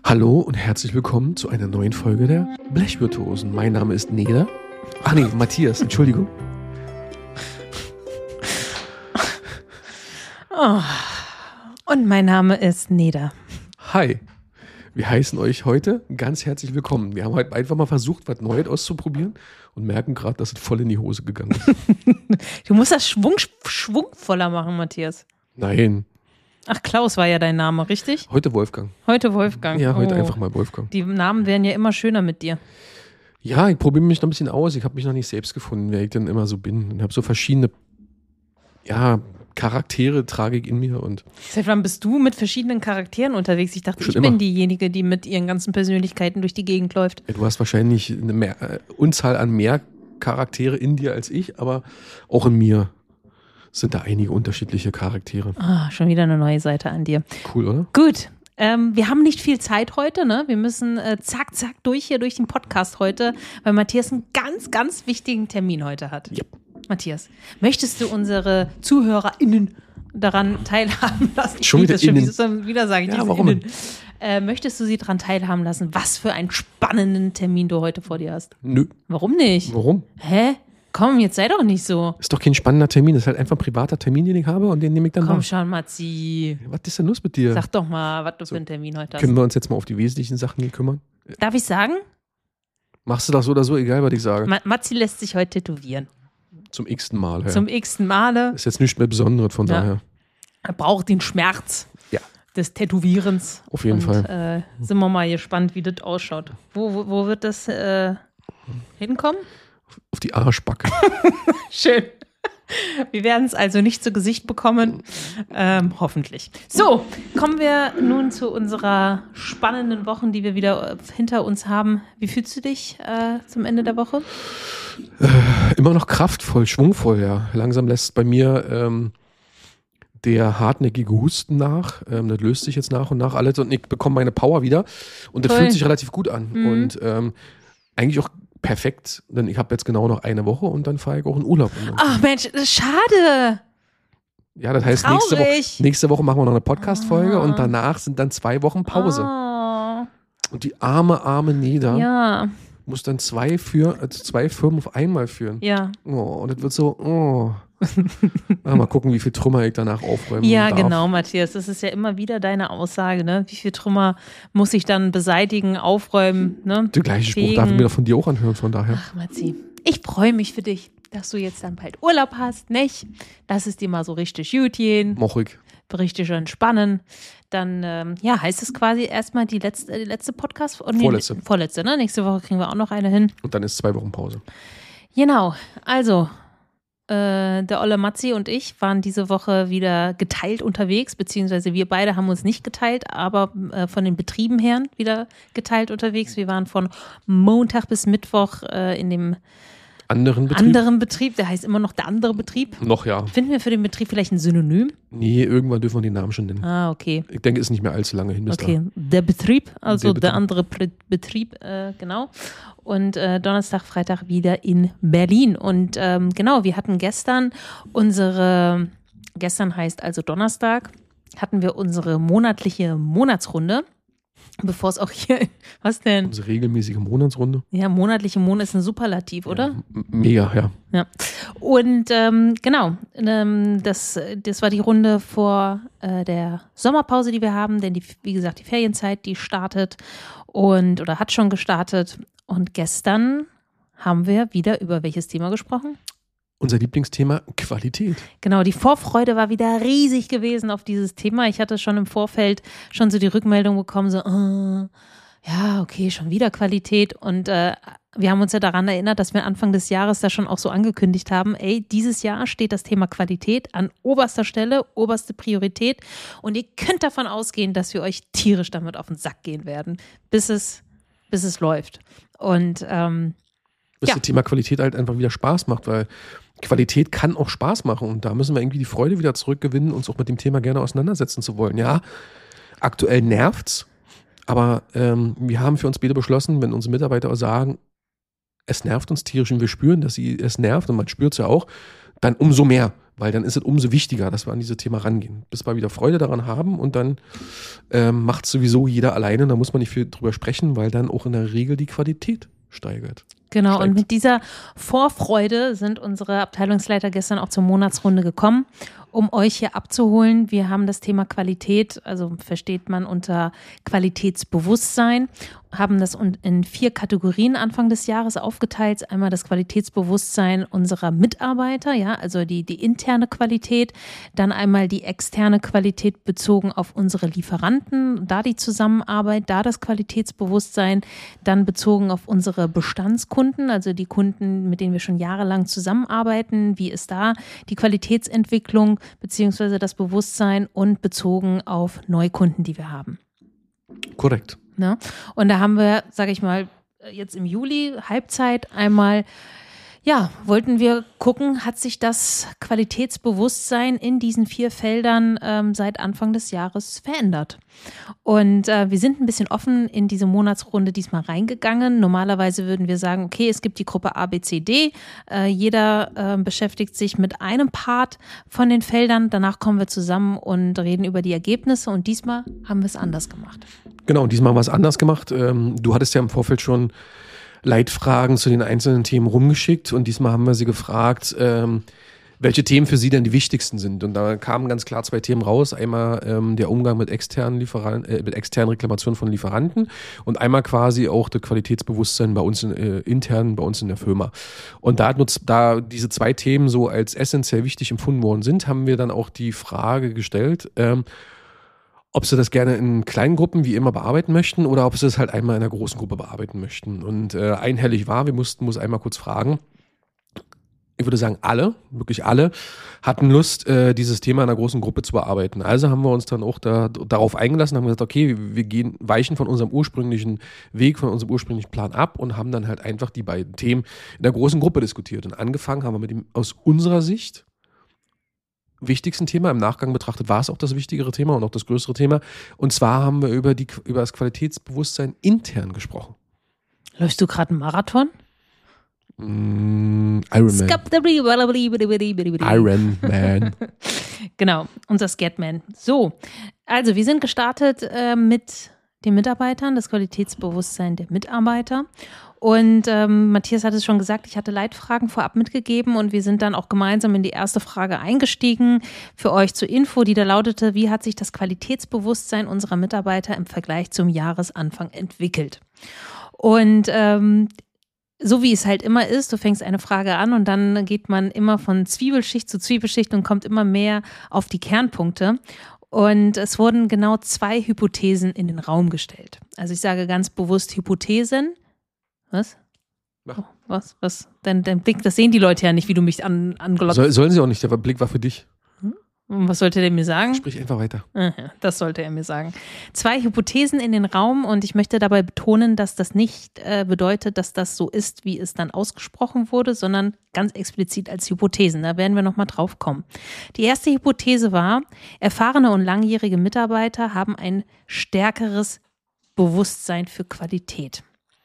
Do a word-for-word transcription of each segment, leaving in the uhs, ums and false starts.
Hallo und herzlich willkommen zu einer neuen Folge der Blechvirtuosen. Mein Name ist Neda. Ach nee, Matthias, Entschuldigung. Oh. Und mein Name ist Neda. Hi, wir heißen euch heute ganz herzlich willkommen. Wir haben heute einfach mal versucht, was Neues auszuprobieren und merken gerade, dass es voll in die Hose gegangen ist. Du musst das Schwung, schwungvoller machen, Matthias. Nein. Ach, Klaus war ja dein Name, richtig? Heute Wolfgang. Heute Wolfgang. Ja, heute oh. einfach mal Wolfgang. Die Namen werden ja immer schöner mit dir. Ja, ich probiere mich noch ein bisschen aus. Ich habe mich noch nicht selbst gefunden, wer ich denn immer so bin. Und habe so verschiedene, ja, Charaktere trage ich in mir. Und Seit wann bist du mit verschiedenen Charakteren unterwegs? Ich dachte, Schon ich immer. bin diejenige, die mit ihren ganzen Persönlichkeiten durch die Gegend läuft. ja, du hast wahrscheinlich eine mehr, äh, Unzahl an mehr Charaktere in dir als ich, aber auch in mir sind da einige unterschiedliche Charaktere. Ah, schon wieder eine neue Seite an dir. Cool, oder? Gut. Ähm, wir haben nicht viel Zeit heute, ne? Wir müssen äh, zack, zack durch hier durch den Podcast heute, weil Matthias einen ganz, ganz wichtigen Termin heute hat. Yep. Matthias, möchtest du unsere ZuhörerInnen daran teilhaben lassen? Schon wieder das schon, innen. wieder, wieder sage ich Ja, diese warum? Innen. Äh, möchtest du sie daran teilhaben lassen, was für einen spannenden Termin du heute vor dir hast? Nö. Warum nicht? Warum? Hä? Komm, jetzt sei doch nicht so. Ist doch kein spannender Termin. Das ist halt einfach ein privater Termin, den ich habe und den nehme ich dann Komm wahr. schon, Matzi. Was ist denn los mit dir? Sag doch mal, was du So. für einen Termin heute hast. Können wir uns jetzt mal auf die wesentlichen Sachen hier kümmern? Darf ich sagen? Machst du das so oder so, egal was ich sage. Ma- Matzi lässt sich heute tätowieren. Zum x-ten Mal. Ja. Zum x-ten Male. Ist jetzt nichts mehr Besonderes, von Ja. daher. Er braucht den Schmerz Ja. des Tätowierens. Auf jeden Und, Fall. Äh, sind wir mal gespannt, wie das ausschaut. Wo, wo, wo wird das äh, hinkommen? Auf die Arschbacke. Schön. Wir werden es also nicht zu Gesicht bekommen. Ähm, hoffentlich. So, kommen wir nun zu unserer spannenden Woche, die wir wieder äh, hinter uns haben. Wie fühlst du dich äh, zum Ende der Woche? Immer noch kraftvoll, schwungvoll, ja. Langsam lässt bei mir ähm, der hartnäckige Husten nach. Ähm, das löst sich jetzt nach und nach alles und ich bekomme meine Power wieder. Und das Toll. fühlt sich relativ gut an. Mhm. Und ähm, eigentlich auch perfekt, denn ich habe jetzt genau noch eine Woche und dann fahre ich auch in Urlaub. Und dann, Ach Mensch, das ist schade. ja, das heißt, nächste Woche, Traurig. nächste Woche machen wir noch eine Podcast-Folge Ah. und danach sind dann zwei Wochen Pause. Oh, Und die arme, arme Neda ja, muss dann zwei, für, also zwei Firmen auf einmal führen. ja. Oh, und das wird so, oh. Ah, mal gucken, wie viel Trümmer ich danach aufräumen Ja, darf. genau, Matthias. Das ist ja immer wieder deine Aussage, ne? Wie viel Trümmer muss ich dann beseitigen, aufräumen, ne? Der gleiche Spruch Fegen. darf ich mir doch von dir auch anhören, von daher. Ach, Matzi, ich freue mich für dich, dass du jetzt dann bald Urlaub hast, nicht? Lass es dir mal so richtig gut gehen, Mochig. richtig entspannen. Dann, ähm, ja, heißt es quasi erstmal die letzte, die letzte Podcast? Oh, nee, Vorletzte. Vorletzte, ne? Nächste Woche kriegen wir auch noch eine hin. Und dann ist zwei Wochen Pause. Genau, also äh, der Olle Matzi und ich waren diese Woche wieder geteilt unterwegs, beziehungsweise wir beide haben uns nicht geteilt, aber äh, von den Betrieben her wieder geteilt unterwegs. Wir waren von Montag bis Mittwoch äh, in dem Anderen Betrieb? anderen Betrieb, der heißt immer noch der andere Betrieb. Noch ja. Finden wir für den Betrieb vielleicht ein Synonym? Nee, irgendwann dürfen wir den Namen schon nennen. Ah, okay. Ich denke, es ist nicht mehr allzu lange hin bis Okay, der Betrieb, also Der der, Betrieb. andere Pre Betrieb, äh, genau. Und äh, Donnerstag, Freitag wieder in Berlin. Und ähm, genau, wir hatten gestern unsere, gestern heißt also Donnerstag, hatten wir unsere monatliche Monatsrunde. Bevor es auch hier, was da. denn? Unsere regelmäßige Monatsrunde. Ja, monatliche Monat ist ein Superlativ, oder? Ja, m- mega, ja. Ja. Und ähm, genau, ähm, das, das war die Runde vor äh, der Sommerpause, die wir haben, denn die, wie gesagt, die Ferienzeit, die startet und oder hat schon gestartet. Und gestern haben wir wieder über welches Thema gesprochen? Unser Lieblingsthema Qualität. Genau, die Vorfreude war wieder riesig gewesen auf dieses Thema. Ich hatte schon im Vorfeld schon so die Rückmeldung bekommen, so, äh, ja, okay, schon wieder Qualität. Und äh, wir haben uns ja daran erinnert, dass wir Anfang des Jahres da schon auch so angekündigt haben, ey, dieses Jahr steht das Thema Qualität an oberster Stelle, oberste Priorität. Und ihr könnt davon ausgehen, dass wir euch tierisch damit auf den Sack gehen werden, bis es, bis es läuft. Und ähm, Bis Ja. das Thema Qualität halt einfach wieder Spaß macht, weil Qualität kann auch Spaß machen und da müssen wir irgendwie die Freude wieder zurückgewinnen, uns auch mit dem Thema gerne auseinandersetzen zu wollen. Ja, aktuell nervt's, aber ähm, wir haben für uns beide beschlossen, wenn unsere Mitarbeiter sagen, es nervt uns tierisch und wir spüren, dass sie es nervt und man spürt es ja auch, dann umso mehr Weil dann ist es umso wichtiger, dass wir an dieses Thema rangehen. Bis wir wieder Freude daran haben und dann ähm, macht sowieso jeder alleine. Da muss man nicht viel drüber sprechen, weil dann auch in der Regel die Qualität steigert. Genau, steigt. Und mit dieser Vorfreude sind unsere Abteilungsleiter gestern auch zur Monatsrunde gekommen, um euch hier abzuholen. Wir haben das Thema Qualität, also versteht man unter Qualitätsbewusstsein, haben das in vier Kategorien Anfang des Jahres aufgeteilt. Einmal das Qualitätsbewusstsein unserer Mitarbeiter, ja, also die, die interne Qualität, dann einmal die externe Qualität bezogen auf unsere Lieferanten, da die Zusammenarbeit, da das Qualitätsbewusstsein, dann bezogen auf unsere Bestandskunden, also die Kunden, mit denen wir schon jahrelang zusammenarbeiten, wie ist da die Qualitätsentwicklung beziehungsweise das Bewusstsein und bezogen auf Neukunden, die wir haben. Korrekt. Ne? Und da haben wir, sage ich mal, jetzt im Juli, Halbzeit einmal, ja, wollten wir gucken, hat sich das Qualitätsbewusstsein in diesen vier Feldern ähm, seit Anfang des Jahres verändert. Und äh, wir sind ein bisschen offen in diese Monatsrunde diesmal reingegangen. Normalerweise würden wir sagen, okay, es gibt die Gruppe A, B, C, D. Äh, jeder äh, beschäftigt sich mit einem Part von den Feldern. Danach kommen wir zusammen und reden über die Ergebnisse. Und diesmal haben wir es anders gemacht. Genau, diesmal haben wir es anders gemacht. Ähm, du hattest ja im Vorfeld schon Leitfragen zu den einzelnen Themen rumgeschickt und diesmal haben wir sie gefragt, ähm, welche Themen für sie denn die wichtigsten sind. Und da kamen ganz klar zwei Themen raus. Einmal ähm, der Umgang mit externen Lieferanten, äh, mit externen Reklamationen von Lieferanten und einmal quasi auch das Qualitätsbewusstsein bei uns in, äh, intern, bei uns in der Firma. Und da, da diese zwei Themen so als essentiell wichtig empfunden worden sind, haben wir dann auch die Frage gestellt, ähm, ob sie das gerne in kleinen Gruppen wie immer bearbeiten möchten oder ob sie es halt einmal in einer großen Gruppe bearbeiten möchten. Und äh, einhellig war, wir mussten muss einmal kurz fragen, ich würde sagen alle, wirklich alle, hatten Lust, äh, dieses Thema in einer großen Gruppe zu bearbeiten. Also haben wir uns dann auch da, darauf eingelassen, haben gesagt, okay, wir gehen, weichen von unserem ursprünglichen Weg, von unserem ursprünglichen Plan ab und haben dann halt einfach die beiden Themen in der großen Gruppe diskutiert. Und angefangen haben wir mit dem aus unserer Sicht wichtigsten Thema. Im Nachgang betrachtet war es auch das wichtigere Thema und auch das größere Thema. Und zwar haben wir über, die, über das Qualitätsbewusstsein intern gesprochen. Läufst du gerade einen Marathon? Mm, Iron Man. Iron Man. Genau, unser Scatman. So, also wir sind gestartet äh, mit den Mitarbeitern, das Qualitätsbewusstsein der Mitarbeiter. Und ähm, Matthias hat es schon gesagt, ich hatte Leitfragen vorab mitgegeben und wir sind dann auch gemeinsam in die erste Frage eingestiegen. Für euch zur Info, die da lautete, wie hat sich das Qualitätsbewusstsein unserer Mitarbeiter im Vergleich zum Jahresanfang entwickelt? Und ähm, so wie es halt immer ist, du fängst eine Frage an und dann geht man immer von Zwiebelschicht zu Zwiebelschicht und kommt immer mehr auf die Kernpunkte. Und es wurden genau zwei Hypothesen in den Raum gestellt. Also ich sage ganz bewusst Hypothesen. Was? Ja. Was? Was? Dein, dein Blick, das sehen die Leute ja nicht, wie du mich an, angelockt hast. Soll, sollen sie auch nicht, der Blick war für dich. Hm? Was sollte der mir sagen? Sprich einfach weiter. Aha, das sollte er mir sagen. Zwei Hypothesen in den Raum und ich möchte dabei betonen, dass das nicht äh, bedeutet, dass das so ist, wie es dann ausgesprochen wurde, sondern ganz explizit als Hypothesen. Da werden wir nochmal drauf kommen. Die erste Hypothese war, erfahrene und langjährige Mitarbeiter haben ein stärkeres Bewusstsein für Qualität.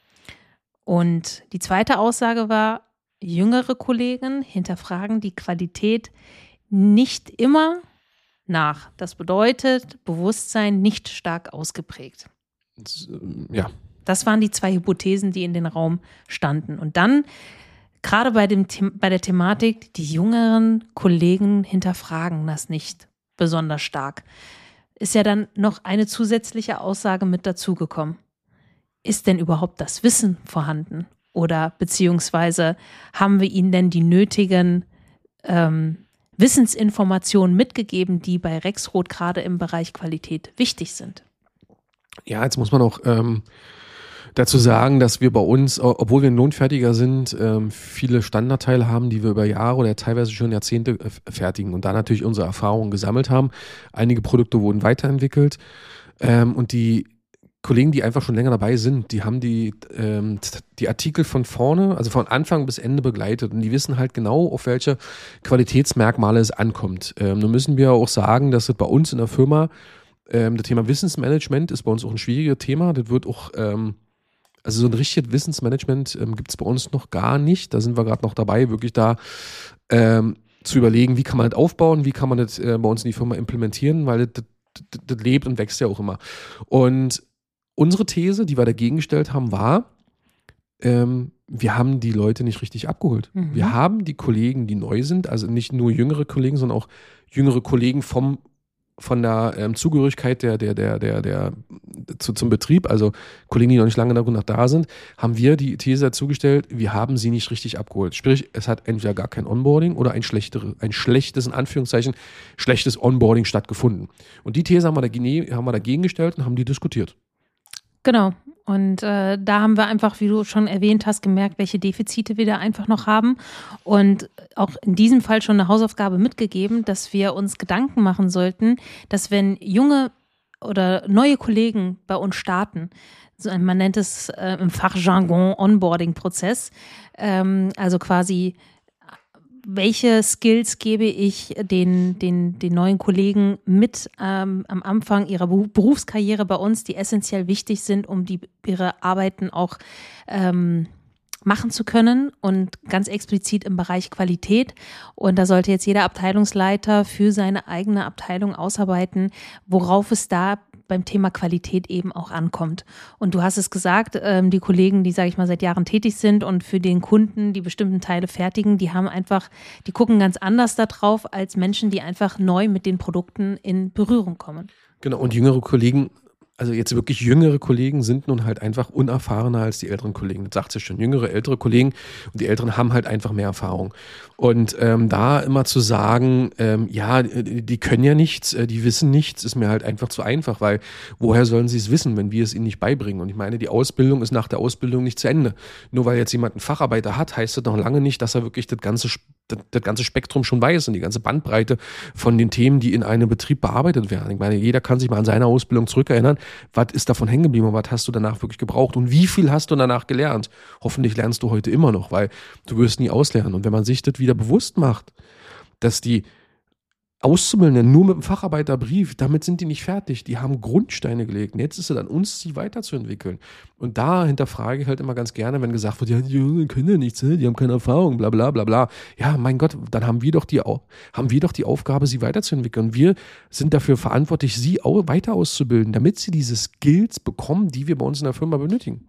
Und die zweite Aussage war, jüngere Kollegen hinterfragen die Qualität nicht immer nach. Das bedeutet, Bewusstsein nicht stark ausgeprägt. Das, ja. Das waren die zwei Hypothesen, die in den Raum standen. Und dann, gerade bei, dem, bei der Thematik, die jüngeren Kollegen hinterfragen das nicht besonders stark, ist ja dann noch eine zusätzliche Aussage mit dazugekommen. Ist denn überhaupt das Wissen vorhanden? Oder beziehungsweise haben wir ihnen denn die nötigen ähm, Wissensinformationen mitgegeben, die bei Rexroth gerade im Bereich Qualität wichtig sind? Ja, jetzt muss man auch ähm, dazu sagen, dass wir bei uns, obwohl wir ein Lohnfertiger sind, ähm, viele Standardteile haben, die wir über Jahre oder teilweise schon Jahrzehnte äh, fertigen und da natürlich unsere Erfahrungen gesammelt haben. Einige Produkte wurden weiterentwickelt ähm, und die Kollegen, die einfach schon länger dabei sind, die haben die, ähm, die Artikel von vorne, also von Anfang bis Ende begleitet und die wissen halt genau, auf welche Qualitätsmerkmale es ankommt. Ähm, nun müssen wir auch sagen, dass es bei uns in der Firma, ähm, das Thema Wissensmanagement ist bei uns auch ein schwieriges Thema. Das wird auch, ähm, also so ein richtiges Wissensmanagement ähm, gibt es bei uns noch gar nicht. Da sind wir gerade noch dabei, wirklich da ähm, zu überlegen, wie kann man das aufbauen, wie kann man das äh, bei uns in die Firma implementieren, weil das, das, das lebt und wächst ja auch immer. Und unsere These, die wir dagegen gestellt haben, war, ähm, wir haben die Leute nicht richtig abgeholt. Mhm. Wir haben die Kollegen, die neu sind, also nicht nur jüngere Kollegen, sondern auch jüngere Kollegen vom von der ähm, Zugehörigkeit der, der, der, der, der zu, zum Betrieb, also Kollegen, die noch nicht lange noch da sind, haben wir die These dazu gestellt, wir haben sie nicht richtig abgeholt. Sprich, es hat entweder gar kein Onboarding oder ein schlechtere, ein schlechtes, in Anführungszeichen, schlechtes Onboarding stattgefunden. Und die These haben wir, dagegen, haben wir dagegen gestellt und haben die diskutiert. Genau. Und äh, da haben wir einfach, wie du schon erwähnt hast, gemerkt, welche Defizite wir da einfach noch haben. Und auch in diesem Fall schon eine Hausaufgabe mitgegeben, dass wir uns Gedanken machen sollten, dass wenn junge oder neue Kollegen bei uns starten, so ein, man nennt es äh, im Fachjargon Onboarding-Prozess, ähm, also quasi welche Skills gebe ich den, den, den neuen Kollegen mit ähm, am Anfang ihrer Berufskarriere bei uns, die essentiell wichtig sind, um die, ihre Arbeiten auch ähm, machen zu können und ganz explizit im Bereich Qualität. Und da sollte jetzt jeder Abteilungsleiter für seine eigene Abteilung ausarbeiten, worauf es da beim Thema Qualität eben auch ankommt. Und du hast es gesagt, ähm, die Kollegen, die, sage ich mal, seit Jahren tätig sind und für den Kunden die bestimmten Teile fertigen, die haben einfach, die gucken ganz anders da drauf als Menschen, die einfach neu mit den Produkten in Berührung kommen. Genau, und jüngere Kollegen, also jetzt wirklich jüngere Kollegen sind nun halt einfach unerfahrener als die älteren Kollegen. Das sagt sich schon, jüngere, ältere Kollegen und die Älteren haben halt einfach mehr Erfahrung. Und ähm, da immer zu sagen, ähm, ja, die können ja nichts, die wissen nichts, ist mir halt einfach zu einfach, weil woher sollen sie es wissen, wenn wir es ihnen nicht beibringen? Und ich meine, die Ausbildung ist nach der Ausbildung nicht zu Ende. Nur weil jetzt jemand einen Facharbeiter hat, heißt das noch lange nicht, dass er wirklich das ganze, das, das ganze Spektrum schon weiß und die ganze Bandbreite von den Themen, die in einem Betrieb bearbeitet werden. Ich meine, jeder kann sich mal an seine Ausbildung zurückerinnern. Was ist davon hängen geblieben und was hast du danach wirklich gebraucht und wie viel hast du danach gelernt? Hoffentlich lernst du heute immer noch, weil du wirst nie auslernen. Und wenn man sich das wieder bewusst macht, dass die Auszubildenden nur mit dem Facharbeiterbrief, damit sind die nicht fertig. Die haben Grundsteine gelegt. Und jetzt ist es an uns, sie weiterzuentwickeln. Und da hinterfrage ich halt immer ganz gerne, wenn gesagt wird, ja, die Jungen können ja nichts, die haben keine Erfahrung, bla bla bla bla. Ja, mein Gott, dann haben wir doch die, haben wir doch die Aufgabe, sie weiterzuentwickeln. Und wir sind dafür verantwortlich, sie auch weiter auszubilden, damit sie diese Skills bekommen, die wir bei uns in der Firma benötigen.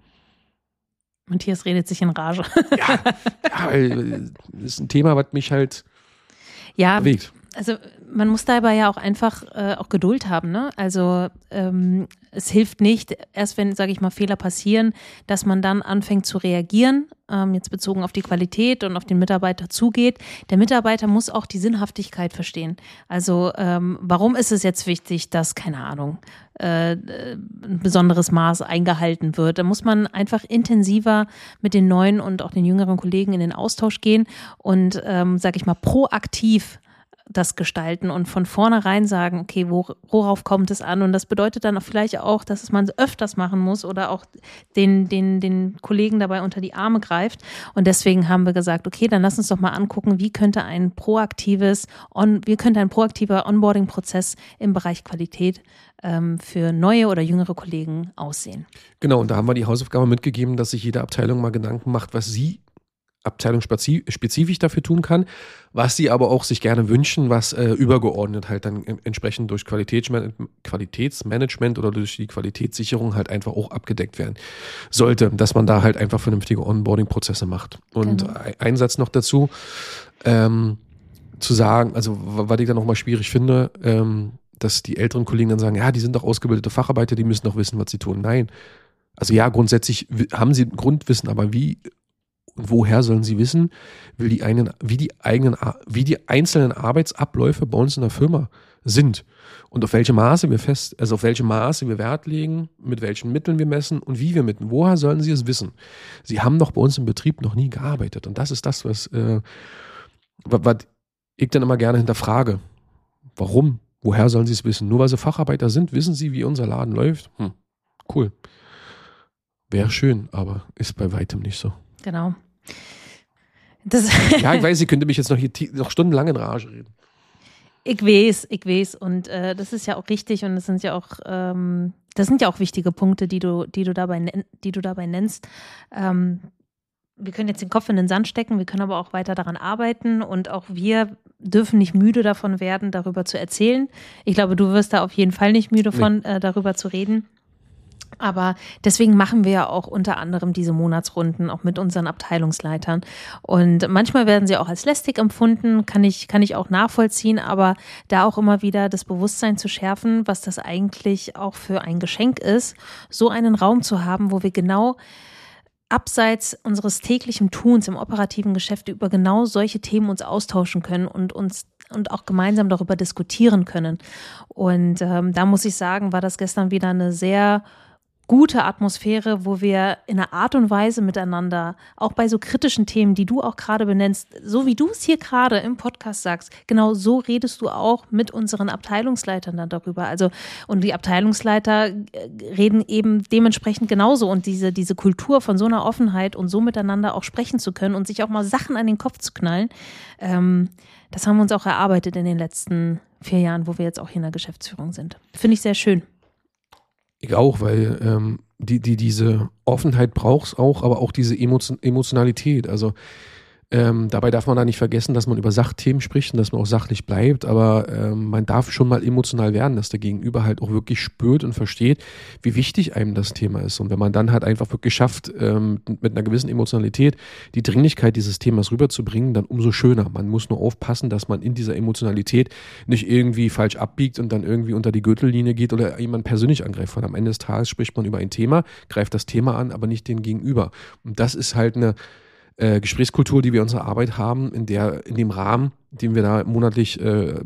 Matthias redet sich in Rage. Ja, ja, das ist ein Thema, was mich halt ja, bewegt. Also man muss dabei ja auch einfach äh, auch Geduld haben, ne? Also ähm, es hilft nicht, erst wenn, sage ich mal, Fehler passieren, dass man dann anfängt zu reagieren, ähm, jetzt bezogen auf die Qualität und auf den Mitarbeiter zugeht. Der Mitarbeiter muss auch die Sinnhaftigkeit verstehen. Also ähm, warum ist es jetzt wichtig, dass, keine Ahnung, äh, ein besonderes Maß eingehalten wird? Da muss man einfach intensiver mit den neuen und auch den jüngeren Kollegen in den Austausch gehen und, ähm, sage ich mal, proaktiv das gestalten und von vornherein sagen, okay, wo, worauf kommt es an? Und das bedeutet dann auch vielleicht auch, dass man es öfters machen muss oder auch den, den, den Kollegen dabei unter die Arme greift. Und deswegen haben wir gesagt, okay, dann lass uns doch mal angucken, wie könnte ein proaktives, on, wie könnte ein proaktiver Onboarding-Prozess im Bereich Qualität ähm, für neue oder jüngere Kollegen aussehen. Genau, und da haben wir die Hausaufgabe mitgegeben, dass sich jede Abteilung mal Gedanken macht, was sie abteilungsspezifisch dafür tun kann, was sie aber auch sich gerne wünschen, was äh, übergeordnet halt dann entsprechend durch Qualitätsman- Qualitätsmanagement oder durch die Qualitätssicherung halt einfach auch abgedeckt werden sollte, dass man da halt einfach vernünftige Onboarding-Prozesse macht. Und genau. Ein Satz noch dazu, ähm, zu sagen, also was ich dann nochmal schwierig finde, ähm, dass die älteren Kollegen dann sagen, ja, die sind doch ausgebildete Facharbeiter, die müssen doch wissen, was sie tun. Nein. Also ja, grundsätzlich haben sie Grundwissen, aber wie und woher sollen sie wissen, wie die, eigenen, wie, die eigenen, wie die einzelnen Arbeitsabläufe bei uns in der Firma sind und auf welche Maße wir fest, also auf welche Maße wir Wert legen, mit welchen Mitteln wir messen und wie wir messen. Woher sollen sie es wissen? Sie haben doch bei uns im Betrieb noch nie gearbeitet und das ist das, was, äh, was ich dann immer gerne hinterfrage. Warum? Woher sollen sie es wissen? Nur weil sie Facharbeiter sind, wissen sie, wie unser Laden läuft? Hm, cool. Wäre schön, aber ist bei weitem nicht so. Genau. Das ja, ich weiß, ich könnte mich jetzt noch, hier, noch stundenlang in Rage reden. Ich weiß, ich weiß. Und äh, das ist ja auch richtig und das sind ja auch, ähm, das sind ja auch wichtige Punkte, die du, die du dabei, die du dabei nennst. Ähm, wir können jetzt den Kopf in den Sand stecken, wir können aber auch weiter daran arbeiten und auch wir dürfen nicht müde davon werden, darüber zu erzählen. Ich glaube, du wirst da auf jeden Fall nicht müde von, nee. äh, darüber zu reden. Aber deswegen machen wir ja auch unter anderem diese Monatsrunden, auch mit unseren Abteilungsleitern. Und manchmal werden sie auch als lästig empfunden, kann ich, kann ich auch nachvollziehen, aber da auch immer wieder das Bewusstsein zu schärfen, was das eigentlich auch für ein Geschenk ist, so einen Raum zu haben, wo wir genau abseits unseres täglichen Tuns im operativen Geschäft über genau solche Themen uns austauschen können und uns und auch gemeinsam darüber diskutieren können. Und ähm, da muss ich sagen, war das gestern wieder eine sehr gute Atmosphäre, wo wir in einer Art und Weise miteinander, auch bei so kritischen Themen, die du auch gerade benennst, so wie du es hier gerade im Podcast sagst, genau so redest du auch mit unseren Abteilungsleitern dann darüber. Also, und die Abteilungsleiter reden eben dementsprechend genauso und diese, diese Kultur von so einer Offenheit und so miteinander auch sprechen zu können und sich auch mal Sachen an den Kopf zu knallen, ähm, das haben wir uns auch erarbeitet in den letzten vier Jahren, wo wir jetzt auch hier in der Geschäftsführung sind. Finde ich sehr schön. Ich auch, weil ähm, die, die, diese Offenheit braucht es auch, aber auch diese Emotio- Emotionalität. Also ähm, dabei darf man da nicht vergessen, dass man über Sachthemen spricht und dass man auch sachlich bleibt, aber ähm, man darf schon mal emotional werden, dass der Gegenüber halt auch wirklich spürt und versteht, wie wichtig einem das Thema ist. Und wenn man dann halt einfach wirklich schafft, ähm, mit einer gewissen Emotionalität die Dringlichkeit dieses Themas rüberzubringen, dann umso schöner. Man muss nur aufpassen, dass man in dieser Emotionalität nicht irgendwie falsch abbiegt und dann irgendwie unter die Gürtellinie geht oder jemanden persönlich angreift. Weil am Ende des Tages spricht man über ein Thema, greift das Thema an, aber nicht den Gegenüber. Und das ist halt eine Äh, Gesprächskultur, die wir in unserer Arbeit haben, in der, in dem Rahmen, den wir da monatlich äh,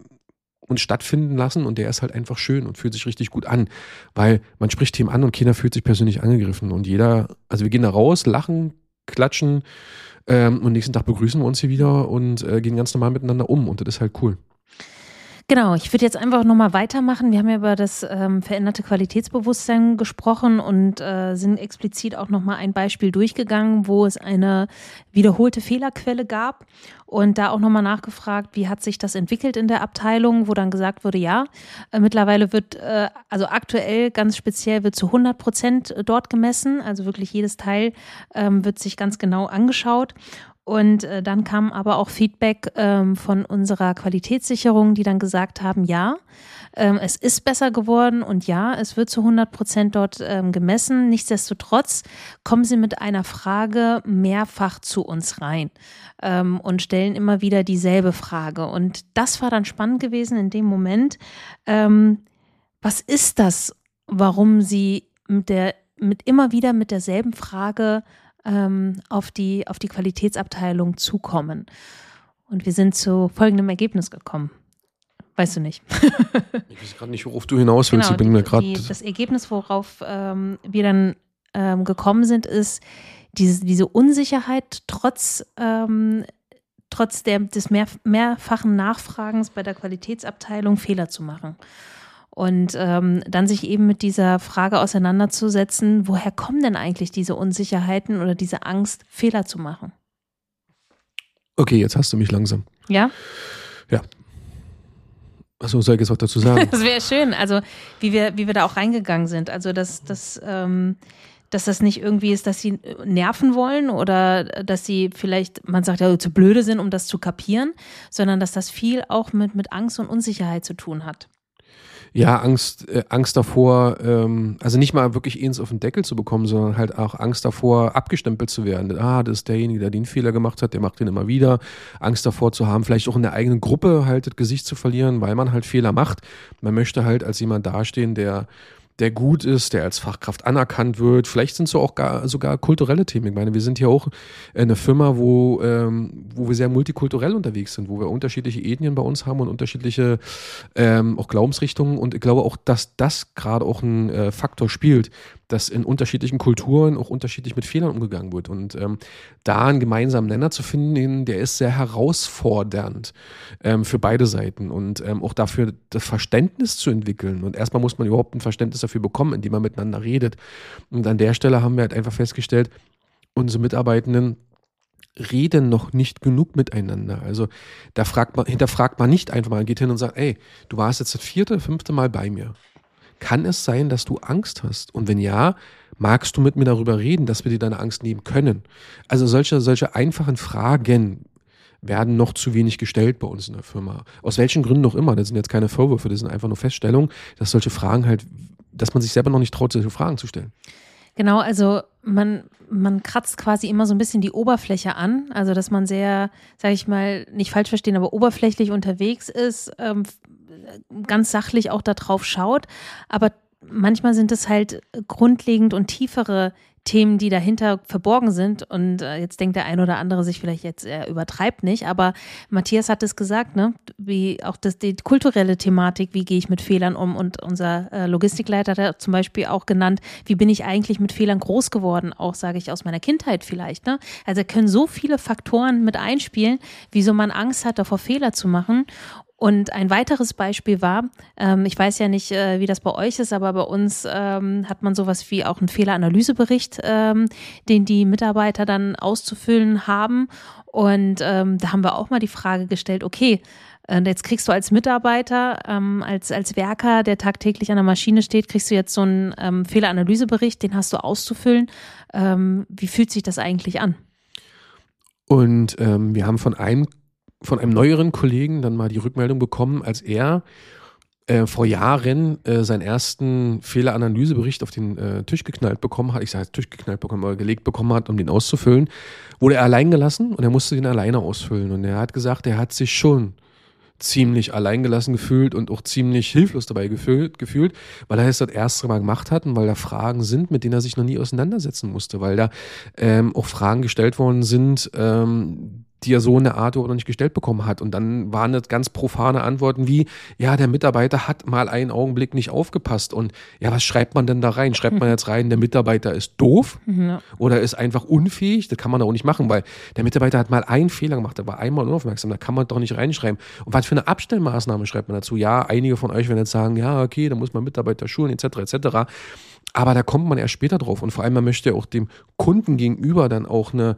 uns stattfinden lassen, und der ist halt einfach schön und fühlt sich richtig gut an, weil man spricht Themen an und keiner fühlt sich persönlich angegriffen und jeder, also wir gehen da raus, lachen, klatschen ähm, und nächsten Tag begrüßen wir uns hier wieder und äh, gehen ganz normal miteinander um und das ist halt cool. Genau, ich würde jetzt einfach nochmal weitermachen. Wir haben ja über das ähm, veränderte Qualitätsbewusstsein gesprochen und äh, sind explizit auch nochmal ein Beispiel durchgegangen, wo es eine wiederholte Fehlerquelle gab und da auch nochmal nachgefragt, wie hat sich das entwickelt in der Abteilung, wo dann gesagt wurde, ja, äh, mittlerweile wird, äh, also aktuell ganz speziell wird zu hundert Prozent dort gemessen, also wirklich jedes Teil ähm, wird sich ganz genau angeschaut. Und äh, dann kam aber auch Feedback ähm, von unserer Qualitätssicherung, die dann gesagt haben, ja, ähm, es ist besser geworden und ja, es wird zu hundert Prozent dort ähm, gemessen. Nichtsdestotrotz kommen sie mit einer Frage mehrfach zu uns rein ähm, und stellen immer wieder dieselbe Frage. Und das war dann spannend gewesen in dem Moment. Ähm, was ist das, warum sie mit der, mit immer wieder mit derselben Frage auf die, auf die Qualitätsabteilung zukommen. Und wir sind zu folgendem Ergebnis gekommen. Weißt du nicht. Ich weiß gerade nicht, worauf du hinaus willst. Genau, ich bin die, die, das Ergebnis, worauf ähm, wir dann ähm, gekommen sind, ist diese, diese Unsicherheit trotz, ähm, trotz der, des mehr, mehrfachen Nachfragens bei der Qualitätsabteilung Fehler zu machen. Und ähm, dann sich eben mit dieser Frage auseinanderzusetzen, woher kommen denn eigentlich diese Unsicherheiten oder diese Angst, Fehler zu machen? Okay, jetzt hast du mich langsam. Ja? Ja. Achso, soll ich jetzt was dazu sagen? Das wäre schön, also wie wir, wie wir da auch reingegangen sind. Also dass, dass, ähm, dass das nicht irgendwie ist, dass sie nerven wollen oder dass sie vielleicht, man sagt ja, zu blöde sind, um das zu kapieren, sondern dass das viel auch mit, mit Angst und Unsicherheit zu tun hat. Ja, Angst, äh, Angst davor, ähm, also nicht mal wirklich eins auf den Deckel zu bekommen, sondern halt auch Angst davor, abgestempelt zu werden. Ah, das ist derjenige, der den Fehler gemacht hat, der macht den immer wieder. Angst davor zu haben, vielleicht auch in der eigenen Gruppe halt das Gesicht zu verlieren, weil man halt Fehler macht. Man möchte halt als jemand dastehen, der der gut ist, der als Fachkraft anerkannt wird. Vielleicht sind es so auch gar, sogar kulturelle Themen. Ich meine, wir sind hier auch eine Firma, wo, ähm, wo wir sehr multikulturell unterwegs sind, wo wir unterschiedliche Ethnien bei uns haben und unterschiedliche ähm, auch Glaubensrichtungen. Und ich glaube auch, dass das gerade auch ein äh, Faktor spielt, dass in unterschiedlichen Kulturen auch unterschiedlich mit Fehlern umgegangen wird. Und ähm, da einen gemeinsamen Nenner zu finden, der ist sehr herausfordernd ähm, für beide Seiten. Und ähm, auch dafür das Verständnis zu entwickeln. Und erstmal muss man überhaupt ein Verständnis dafür bekommen, indem man miteinander redet. Und an der Stelle haben wir halt einfach festgestellt, unsere Mitarbeitenden reden noch nicht genug miteinander. Also da fragt man, hinterfragt man nicht einfach mal, man geht hin und sagt, ey, du warst jetzt das vierte, fünfte Mal bei mir. Kann es sein, dass du Angst hast? Und wenn ja, magst du mit mir darüber reden, dass wir dir deine Angst nehmen können? Also solche, solche einfachen Fragen werden noch zu wenig gestellt bei uns in der Firma. Aus welchen Gründen auch immer. Das sind jetzt keine Vorwürfe, das sind einfach nur Feststellungen, dass solche Fragen halt, dass man sich selber noch nicht traut, solche Fragen zu stellen. Genau, also man, man kratzt quasi immer so ein bisschen die Oberfläche an, also dass man sehr, sage ich mal, nicht falsch verstehen, aber oberflächlich unterwegs ist, ähm, ganz sachlich auch da drauf schaut, aber manchmal sind es halt grundlegend und tiefere Themen, die dahinter verborgen sind und äh, jetzt denkt der ein oder andere sich vielleicht jetzt, er übertreibt nicht, aber Matthias hat es gesagt, ne, wie auch das, die kulturelle Thematik, wie gehe ich mit Fehlern um und unser äh, Logistikleiter hat zum Beispiel auch genannt, wie bin ich eigentlich mit Fehlern groß geworden, auch sage ich aus meiner Kindheit vielleicht, ne, also da können so viele Faktoren mit einspielen, wieso man Angst hat, davor Fehler zu machen. Und ein weiteres Beispiel war, ähm, ich weiß ja nicht, äh, wie das bei euch ist, aber bei uns ähm, hat man sowas wie auch einen Fehleranalysebericht, ähm, den die Mitarbeiter dann auszufüllen haben. Und ähm, da haben wir auch mal die Frage gestellt, okay, äh, jetzt kriegst du als Mitarbeiter, ähm, als, als Werker, der tagtäglich an der Maschine steht, kriegst du jetzt so einen ähm, Fehleranalysebericht, den hast du auszufüllen. Ähm, wie fühlt sich das eigentlich an? Und ähm, wir haben von einem von einem neueren Kollegen dann mal die Rückmeldung bekommen, als er äh, vor Jahren äh, seinen ersten Fehleranalysebericht auf den äh, Tisch geknallt bekommen hat, ich sage Tisch geknallt bekommen, aber gelegt bekommen hat, um den auszufüllen, wurde er allein gelassen und er musste den alleine ausfüllen. Und er hat gesagt, er hat sich schon ziemlich alleingelassen gefühlt und auch ziemlich hilflos dabei gefühlt, gefühlt, weil er es das erste Mal gemacht hat und weil da Fragen sind, mit denen er sich noch nie auseinandersetzen musste, weil da ähm, auch Fragen gestellt worden sind, ähm, die er so in der Art überhaupt noch nicht gestellt bekommen hat. Und dann waren das ganz profane Antworten wie, ja, der Mitarbeiter hat mal einen Augenblick nicht aufgepasst. Und ja, was schreibt man denn da rein? Schreibt man jetzt rein, der Mitarbeiter ist doof ja. oder ist einfach unfähig? Das kann man auch nicht machen, weil der Mitarbeiter hat mal einen Fehler gemacht, der war einmal unaufmerksam, da kann man doch nicht reinschreiben. Und was für eine Abstellmaßnahme schreibt man dazu? Ja, einige von euch werden jetzt sagen, ja, okay, da muss man Mitarbeiter schulen, et cetera et cetera. Aber da kommt man erst später drauf. Und vor allem, man möchte ja auch dem Kunden gegenüber dann auch eine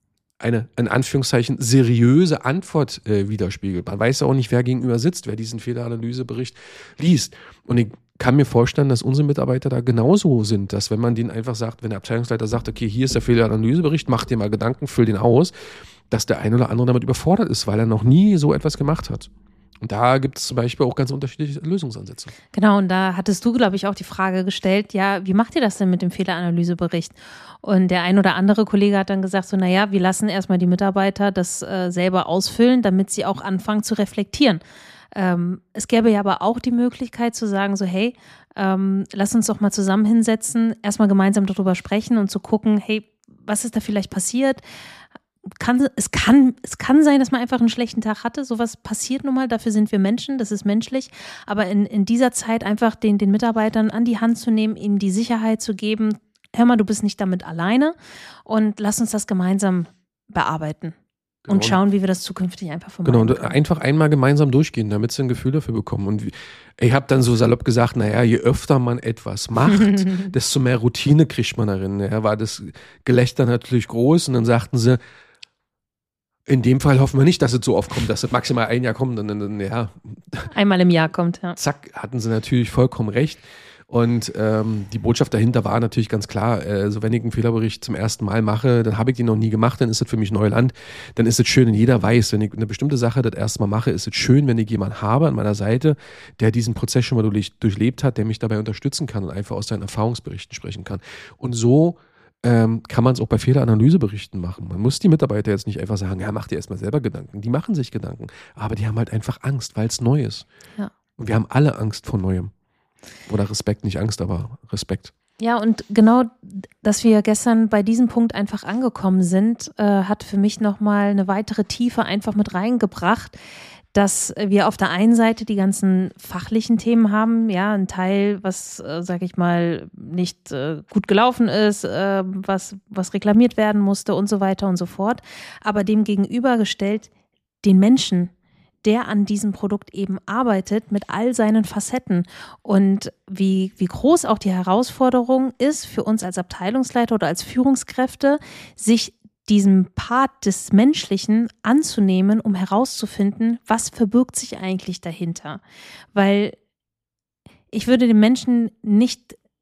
eine, in Anführungszeichen, seriöse Antwort äh, widerspiegelt. Man weiß ja auch nicht, wer gegenüber sitzt, wer diesen Fehleranalysebericht liest. Und ich kann mir vorstellen, dass unsere Mitarbeiter da genauso sind, dass wenn man denen einfach sagt, wenn der Abteilungsleiter sagt, okay, hier ist der Fehleranalysebericht, mach dir mal Gedanken, füll den aus, dass der ein oder andere damit überfordert ist, weil er noch nie so etwas gemacht hat. Und da gibt es zum Beispiel auch ganz unterschiedliche Lösungsansätze. Genau, und da hattest du, glaube ich, auch die Frage gestellt, ja, wie macht ihr das denn mit dem Fehleranalysebericht? Und der ein oder andere Kollege hat dann gesagt, so, naja, wir lassen erstmal die Mitarbeiter das äh, selber ausfüllen, damit sie auch anfangen zu reflektieren. Ähm, es gäbe ja aber auch die Möglichkeit zu sagen, so, hey, ähm, lass uns doch mal zusammen hinsetzen, erstmal gemeinsam darüber sprechen und zu gucken, hey, was ist da vielleicht passiert? Kann, es, kann, es kann sein, dass man einfach einen schlechten Tag hatte. Sowas passiert nun mal, dafür sind wir Menschen, das ist menschlich. Aber in, in dieser Zeit einfach den, den Mitarbeitern an die Hand zu nehmen, ihnen die Sicherheit zu geben, hör mal, du bist nicht damit alleine und lass uns das gemeinsam bearbeiten. Genau. Und schauen, wie wir das zukünftig einfach vermeiden Genau, und einfach einmal gemeinsam durchgehen, damit sie ein Gefühl dafür bekommen. Und ich habe dann so salopp gesagt, naja, je öfter man etwas macht, desto mehr Routine kriegt man darin. Ja, war das Gelächter natürlich groß und dann sagten sie, in dem Fall hoffen wir nicht, dass es so oft kommt, dass es maximal ein Jahr kommt. Und dann, dann ja. Einmal im Jahr kommt, ja. Zack, hatten sie natürlich vollkommen recht. Und ähm, die Botschaft dahinter war natürlich ganz klar, äh, so wenn ich einen Fehlerbericht zum ersten Mal mache, dann habe ich den noch nie gemacht, dann ist das für mich Neuland. Dann ist es schön, wenn jeder weiß, wenn ich eine bestimmte Sache das erste Mal mache, ist es schön, wenn ich jemanden habe an meiner Seite, der diesen Prozess schon mal durch, durchlebt hat, der mich dabei unterstützen kann und einfach aus seinen Erfahrungsberichten sprechen kann. Und so ähm, kann man es auch bei Fehleranalyseberichten machen. Man muss die Mitarbeiter jetzt nicht einfach sagen, ja, mach dir erstmal selber Gedanken. Die machen sich Gedanken, aber die haben halt einfach Angst, weil es neu ist. Ja. Und wir haben alle Angst vor Neuem. Oder Respekt, nicht Angst, aber Respekt. Ja, und genau, dass wir gestern bei diesem Punkt einfach angekommen sind, äh, hat für mich nochmal eine weitere Tiefe einfach mit reingebracht, dass wir auf der einen Seite die ganzen fachlichen Themen haben, ja, ein Teil, was, äh, sag ich mal, nicht äh, gut gelaufen ist, äh, was, was reklamiert werden musste und so weiter und so fort, aber dem gegenübergestellt den Menschen, der an diesem Produkt eben arbeitet mit all seinen Facetten und wie, wie groß auch die Herausforderung ist für uns als Abteilungsleiter oder als Führungskräfte, sich diesem Part des Menschlichen anzunehmen, um herauszufinden, was verbirgt sich eigentlich dahinter. Weil ich würde den Menschen nicht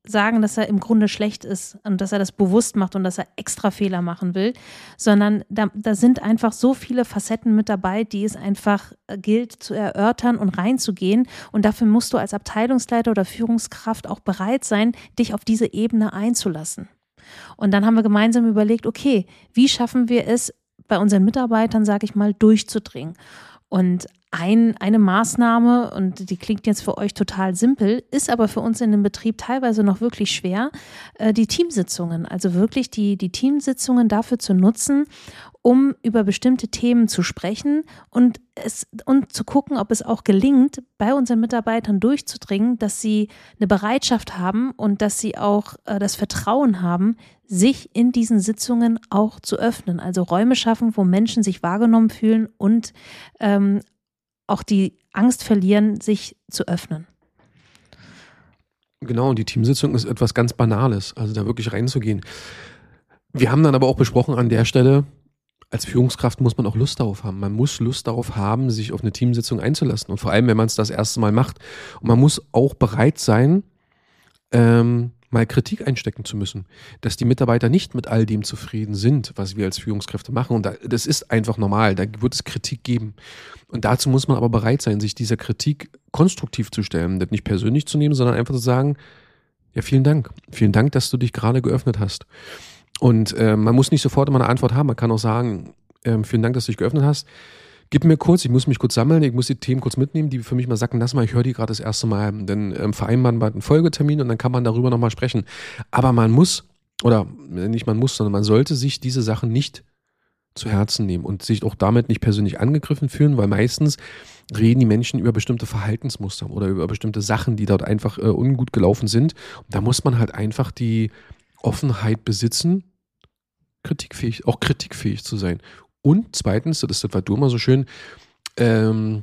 sagen, dass er im Grunde schlecht ist und dass er das bewusst macht und dass er extra Fehler machen will, sondern da, da sind einfach so viele Facetten mit dabei, die es einfach gilt zu erörtern und reinzugehen. Und dafür musst du als Abteilungsleiter oder Führungskraft auch bereit sein, dich auf diese Ebene einzulassen. Und dann haben wir gemeinsam überlegt, okay, wie schaffen wir es, bei unseren Mitarbeitern, sage ich mal, durchzudringen? Und ein, eine Maßnahme, und die klingt jetzt für euch total simpel, ist aber für uns in dem Betrieb teilweise noch wirklich schwer, äh, die Teamsitzungen, also wirklich die, die Teamsitzungen dafür zu nutzen, um über bestimmte Themen zu sprechen und, es, und zu gucken, ob es auch gelingt, bei unseren Mitarbeitern durchzudringen, dass sie eine Bereitschaft haben und dass sie auch äh, das Vertrauen haben, sich in diesen Sitzungen auch zu öffnen. Also Räume schaffen, wo Menschen sich wahrgenommen fühlen und ähm, auch die Angst verlieren, sich zu öffnen. Genau, und die Teamsitzung ist etwas ganz Banales, also da wirklich reinzugehen. Wir haben dann aber auch besprochen an der Stelle, als Führungskraft muss man auch Lust darauf haben. Man muss Lust darauf haben, sich auf eine Teamsitzung einzulassen. Und vor allem, wenn man es das erste Mal macht. Und man muss auch bereit sein, ähm, mal Kritik einstecken zu müssen. Dass die Mitarbeiter nicht mit all dem zufrieden sind, was wir als Führungskräfte machen. Und das ist einfach normal. Da wird es Kritik geben. Und dazu muss man aber bereit sein, sich dieser Kritik konstruktiv zu stellen. Das nicht persönlich zu nehmen, sondern einfach zu sagen, ja, vielen Dank. Vielen Dank, dass du dich gerade geöffnet hast. Und äh, man muss nicht sofort immer eine Antwort haben. Man kann auch sagen, äh, vielen Dank, dass du dich geöffnet hast. Gib mir kurz, ich muss mich kurz sammeln, ich muss die Themen kurz mitnehmen, die für mich mal sacken lassen, mal, ich höre die gerade das erste Mal. Dann ähm, vereinbaren wir einen Folgetermin und dann kann man darüber nochmal sprechen. Aber man muss, oder nicht man muss, sondern man sollte sich diese Sachen nicht zu Herzen nehmen und sich auch damit nicht persönlich angegriffen fühlen, weil meistens reden die Menschen über bestimmte Verhaltensmuster oder über bestimmte Sachen, die dort einfach äh, ungut gelaufen sind. Und da muss man halt einfach die Offenheit besitzen, kritikfähig, auch kritikfähig zu sein. Und zweitens, das ist das, was du immer so schön, ähm,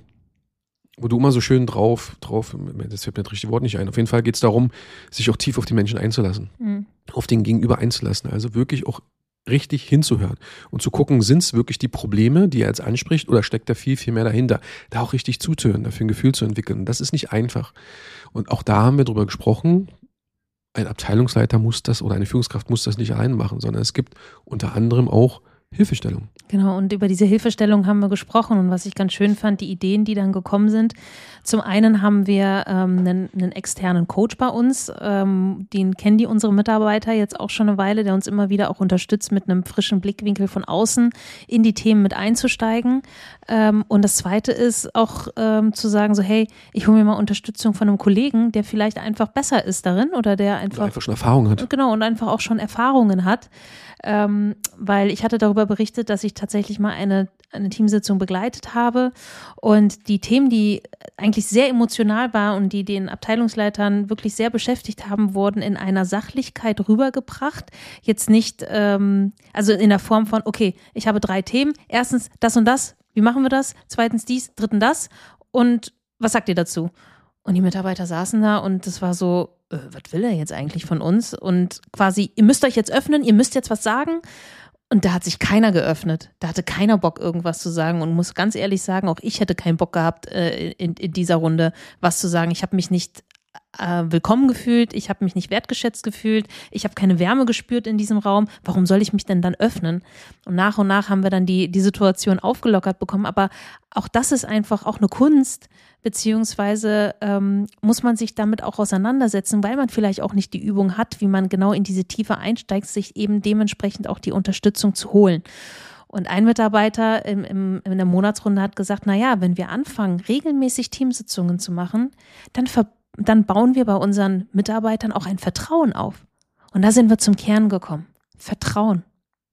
wo du immer so schön drauf, drauf, das fällt mir das richtige Wort nicht ein. Auf jeden Fall geht es darum, sich auch tief auf die Menschen einzulassen, mhm. auf den Gegenüber einzulassen. Also wirklich auch richtig hinzuhören und zu gucken, sind es wirklich die Probleme, die er jetzt anspricht, oder steckt da viel, viel mehr dahinter? Da auch richtig zuzuhören, dafür ein Gefühl zu entwickeln. Das ist nicht einfach. Und auch da haben wir drüber gesprochen, ein Abteilungsleiter muss das oder eine Führungskraft muss das nicht allein machen, sondern es gibt unter anderem auch Hilfestellung. Genau, und über diese Hilfestellung haben wir gesprochen und was ich ganz schön fand, die Ideen, die dann gekommen sind. Zum einen haben wir ähm, einen, einen externen Coach bei uns, ähm, den kennen die unsere Mitarbeiter jetzt auch schon eine Weile, der uns immer wieder auch unterstützt, mit einem frischen Blickwinkel von außen in die Themen mit einzusteigen. Ähm, und das Zweite ist auch ähm, zu sagen, so hey, ich hole mir mal Unterstützung von einem Kollegen, der vielleicht einfach besser ist darin oder der einfach, oder einfach schon Erfahrung hat. Genau, und einfach auch schon Erfahrungen hat. Ähm, weil ich hatte darüber berichtet, dass ich tatsächlich mal eine, eine Teamsitzung begleitet habe und die Themen, die eigentlich sehr emotional waren und die den Abteilungsleitern wirklich sehr beschäftigt haben, wurden in einer Sachlichkeit rübergebracht. Jetzt nicht, ähm, also in der Form von, okay, ich habe drei Themen. Erstens das und das, wie machen wir das? Zweitens dies, drittens das und was sagt ihr dazu? Und die Mitarbeiter saßen da und das war so, äh, was will er jetzt eigentlich von uns? Und quasi, ihr müsst euch jetzt öffnen, ihr müsst jetzt was sagen. Und da hat sich keiner geöffnet. Da hatte keiner Bock, irgendwas zu sagen. Und muss ganz ehrlich sagen, auch ich hätte keinen Bock gehabt, äh, in, in dieser Runde was zu sagen. Ich habe mich nicht äh, willkommen gefühlt, ich habe mich nicht wertgeschätzt gefühlt, ich habe keine Wärme gespürt in diesem Raum. Warum soll ich mich denn dann öffnen? Und nach und nach haben wir dann die, die Situation aufgelockert bekommen. Aber auch das ist einfach auch eine Kunst, beziehungsweise ähm, muss man sich damit auch auseinandersetzen, weil man vielleicht auch nicht die Übung hat, wie man genau in diese Tiefe einsteigt, sich eben dementsprechend auch die Unterstützung zu holen. Und ein Mitarbeiter im, im, in der Monatsrunde hat gesagt, naja, wenn wir anfangen, regelmäßig Teamsitzungen zu machen, dann, ver, dann bauen wir bei unseren Mitarbeitern auch ein Vertrauen auf. Und da sind wir zum Kern gekommen. Vertrauen.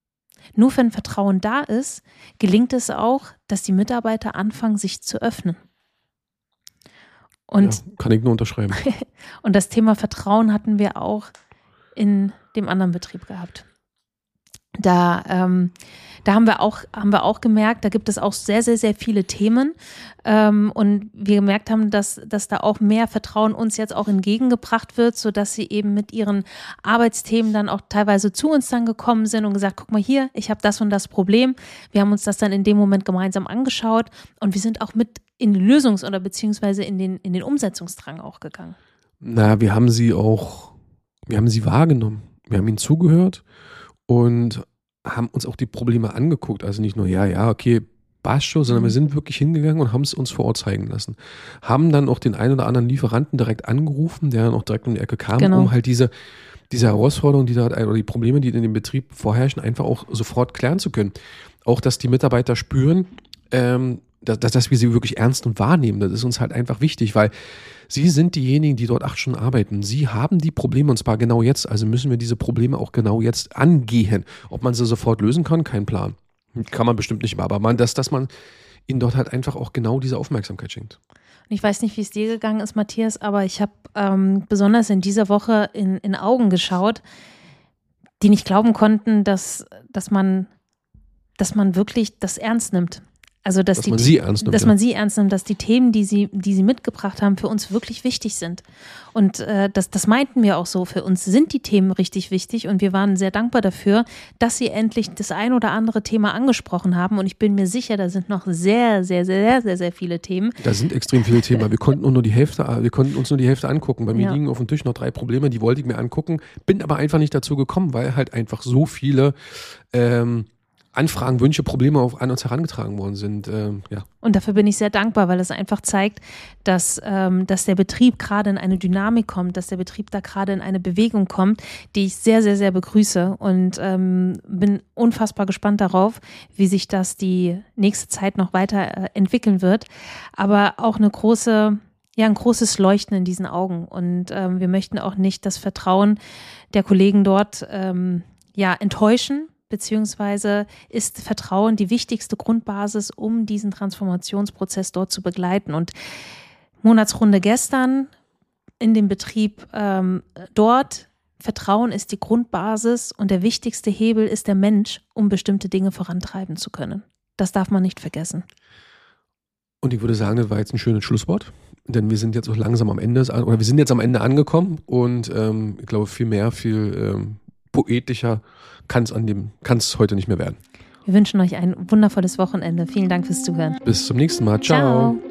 Nur wenn Vertrauen da ist, gelingt es auch, dass die Mitarbeiter anfangen, sich zu öffnen. Und ja, kann ich nur unterschreiben. Und das Thema Vertrauen hatten wir auch in dem anderen Betrieb gehabt. Da, ähm, da haben wir auch, haben wir auch gemerkt, da gibt es auch sehr, sehr, sehr viele Themen. Ähm, und wir gemerkt haben, dass, dass da auch mehr Vertrauen uns jetzt auch entgegengebracht wird, sodass sie eben mit ihren Arbeitsthemen dann auch teilweise zu uns dann gekommen sind und gesagt, guck mal hier, ich habe das und das Problem. Wir haben uns das dann in dem Moment gemeinsam angeschaut und wir sind auch mit in den Lösungs- oder beziehungsweise in den, in den Umsetzungsdrang auch gegangen. Na, wir haben sie auch, Wir haben sie wahrgenommen. Wir haben ihnen zugehört und haben uns auch die Probleme angeguckt. Also nicht nur, ja, ja, okay, passt schon, sondern wir sind wirklich hingegangen und haben es uns vor Ort zeigen lassen. Haben dann auch den einen oder anderen Lieferanten direkt angerufen, der dann auch direkt um die Ecke kam, Genau. um halt diese, diese Herausforderungen, die da, oder die Probleme, die in dem Betrieb vorherrschen, einfach auch sofort klären zu können. Auch, dass die Mitarbeiter spüren, ähm, dass, dass wir sie wirklich ernst und wahrnehmen. Das ist uns halt einfach wichtig, weil sie sind diejenigen, die dort acht Stunden arbeiten. Sie haben die Probleme und zwar genau jetzt. Also müssen wir diese Probleme auch genau jetzt angehen. Ob man sie sofort lösen kann, kein Plan. Kann man bestimmt nicht mehr, aber man, dass, dass man ihnen dort halt einfach auch genau diese Aufmerksamkeit schenkt. Und ich weiß nicht, wie es dir gegangen ist, Matthias, aber ich habe ähm, besonders in dieser Woche in, in Augen geschaut, die nicht glauben konnten, dass, dass, man, dass man wirklich das ernst nimmt. Also, dass, dass die, man sie ernst nimmt. Dass ja. man sie ernst nimmt, dass die Themen, die sie, die sie mitgebracht haben, für uns wirklich wichtig sind. Und äh, das, das meinten wir auch so. Für uns sind die Themen richtig wichtig und wir waren sehr dankbar dafür, dass sie endlich das ein oder andere Thema angesprochen haben. Und ich bin mir sicher, da sind noch sehr, sehr, sehr, sehr, sehr viele Themen. Da sind extrem viele Themen. Wir konnten nur die Hälfte, wir konnten uns nur die Hälfte angucken. Bei mir Ja. liegen auf dem Tisch noch drei Probleme, die wollte ich mir angucken, bin aber einfach nicht dazu gekommen, weil halt einfach so viele ähm, Anfragen, Wünsche, Probleme auf, an uns herangetragen worden sind. Ähm, ja. Und dafür bin ich sehr dankbar, weil es einfach zeigt, dass, ähm, dass der Betrieb gerade in eine Dynamik kommt, dass der Betrieb da gerade in eine Bewegung kommt, die ich sehr, sehr, sehr begrüße und ähm, bin unfassbar gespannt darauf, wie sich das die nächste Zeit noch weiter äh, entwickeln wird. Aber auch eine große, ja, ein großes Leuchten in diesen Augen. Und ähm, wir möchten auch nicht das Vertrauen der Kollegen dort ähm, ja, enttäuschen. Beziehungsweise ist Vertrauen die wichtigste Grundbasis, um diesen Transformationsprozess dort zu begleiten. Und Monatsrunde gestern in dem Betrieb ähm, dort, Vertrauen ist die Grundbasis und der wichtigste Hebel ist der Mensch, um bestimmte Dinge vorantreiben zu können. Das darf man nicht vergessen. Und ich würde sagen, das war jetzt ein schönes Schlusswort, denn wir sind jetzt auch langsam am Ende, oder wir sind jetzt am Ende angekommen und ähm, ich glaube, viel mehr, viel ähm, poetischer kann es an dem, kann es heute nicht mehr werden. Wir wünschen euch ein wundervolles Wochenende. Vielen Dank fürs Zuhören. Bis zum nächsten Mal. Ciao. Ciao.